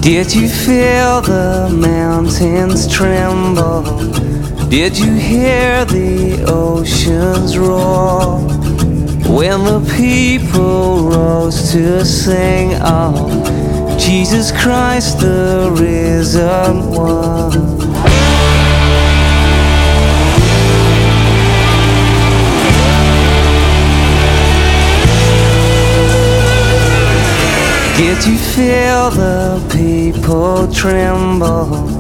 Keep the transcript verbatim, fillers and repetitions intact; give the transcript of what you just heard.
Did you feel the mountains tremble? Did you hear the oceans roar? When the people rose to sing of Jesus Christ, the risen one. Did you feel the people tremble?